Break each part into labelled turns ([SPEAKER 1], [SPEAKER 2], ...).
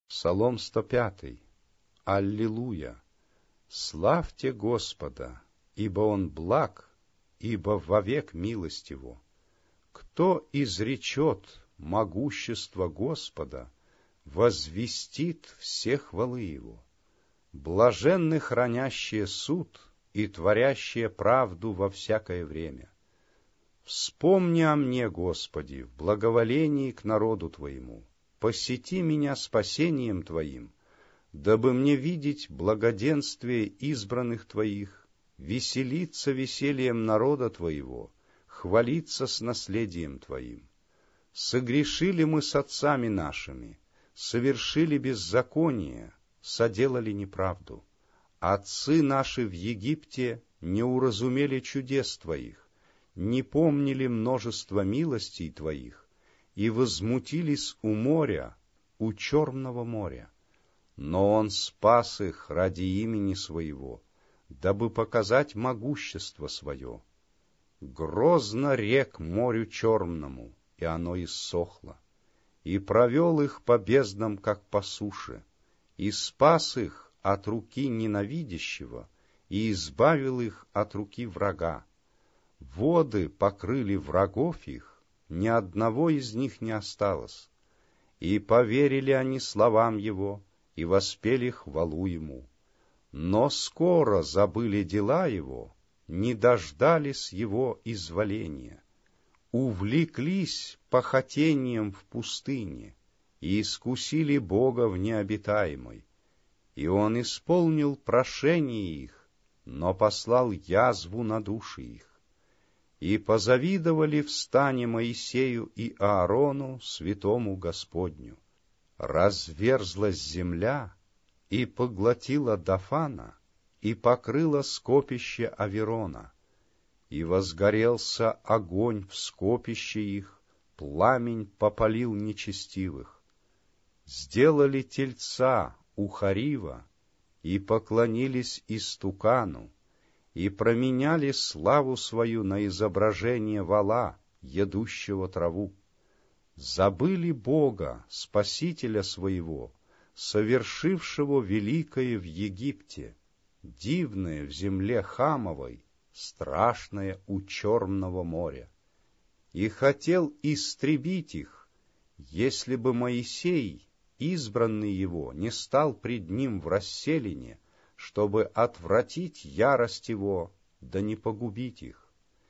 [SPEAKER 1] Псалом 105. Аллилуйя! Славьте Господа, ибо Он благ, ибо вовек милость Его. Кто изречет могущество Господа, возвестит все хвалы Его. Блаженны хранящие суд и творящие правду во всякое время. Вспомни о мне, Господи, в благоволении к народу Твоему. Посети меня спасением Твоим, дабы мне видеть благоденствие избранных Твоих, веселиться весельем народа Твоего, хвалиться с наследием Твоим. Согрешили мы с отцами нашими, совершили беззаконие, соделали неправду. Отцы наши в Египте не уразумели чудес Твоих, не помнили множество милостей Твоих, и возмутились у моря, у Черного моря. Но Он спас их ради имени Своего, дабы показать могущество Свое. Грозно рек морю Черному, и оно иссохло, и провел их по безднам, как по суше, и спас их от руки ненавидящего, и избавил их от руки врага. Воды покрыли врагов их, ни одного из них не осталось. И поверили они словам Его, и воспели хвалу Ему. Но скоро забыли дела Его, не дождались Его изволения. Увлеклись похотением в пустыне, и искусили Бога в необитаемой. И Он исполнил прошение их, но послал язву на души их. И позавидовали в стане Моисею и Аарону, святому Господню. Разверзлась земля, и поглотила Дафана, и покрыла скопище Аверона. И возгорелся огонь в скопище их, пламень попалил нечестивых. Сделали тельца у Харива, и поклонились истукану, и променяли славу свою на изображение вола, едущего траву. Забыли Бога, Спасителя своего, совершившего великое в Египте, дивное в земле Хамовой, страшное у Черного моря. И хотел истребить их, если бы Моисей, избранный его, не стал пред ним в расселине, чтобы отвратить ярость его, да не погубить их.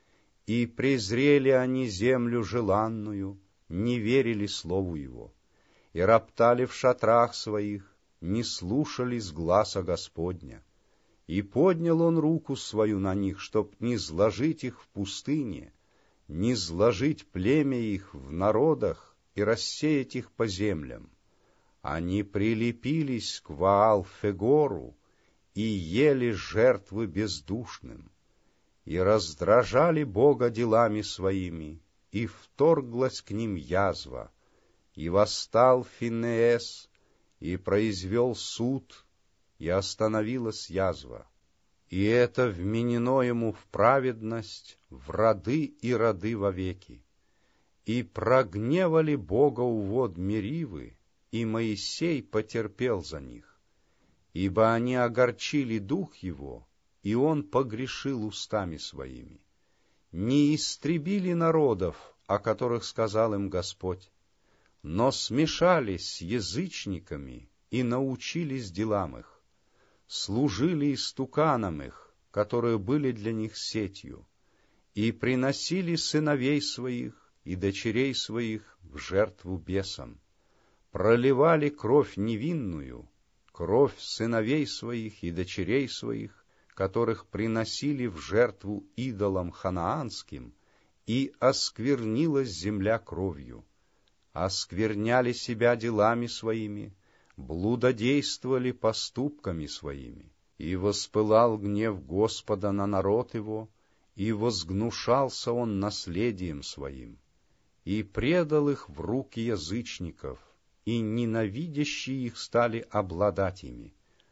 [SPEAKER 1] И презрели они землю желанную, не верили слову его, и роптали в шатрах своих, не слушались гласа Господня. И поднял он руку свою на них, чтоб не сложить их в пустыне, не сложить племя их в народах и рассеять их по землям. Они прилепились к Ваал-Фегору, и ели жертвы бездушным, и раздражали Бога делами своими, и вторглась к ним язва, и восстал Финеес, и произвел суд, и остановилась язва. И это вменено ему в праведность, в роды и роды вовеки. И прогневали Бога у вод Меривы, и Моисей потерпел за них. Ибо они огорчили дух его, и он погрешил устами своими. Не истребили народов, о которых сказал им Господь, но смешались с язычниками и научились делам их, служили истуканам их, которые были для них сетью, и приносили сыновей своих и дочерей своих в жертву бесам, проливали кровь невинную, кровь сыновей своих и дочерей своих, которых приносили в жертву идолам ханаанским, и осквернилась земля кровью. Оскверняли себя делами своими, блудодействовали поступками своими. И воспылал гнев Господа на народ его, и возгнушался он наследием своим, и предал их в руки язычников, и ненавидящие их стали обладать ими.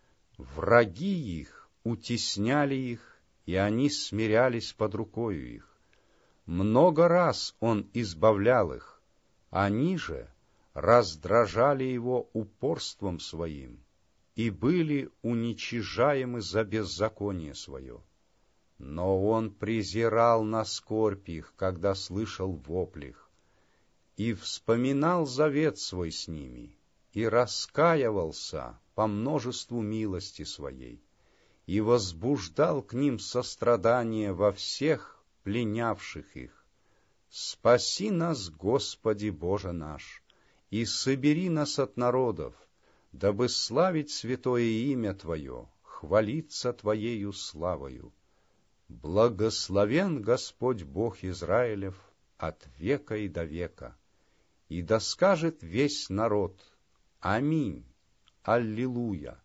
[SPEAKER 1] Враги их утесняли их, и они смирялись под рукою их. Много раз он избавлял их, они же раздражали его упорством своим и были уничижаемы за беззаконие свое. Но он презирал на скорбь их, когда слышал вопль их, и вспоминал завет свой с ними, и раскаивался по множеству милости своей, и возбуждал к ним сострадание во всех пленявших их. Спаси нас, Господи Боже наш, и собери нас от народов, дабы славить святое имя Твое, хвалиться Твоею славою. Благословен Господь Бог Израилев от века и до века. И да скажет весь народ: Аминь, Аллилуйя.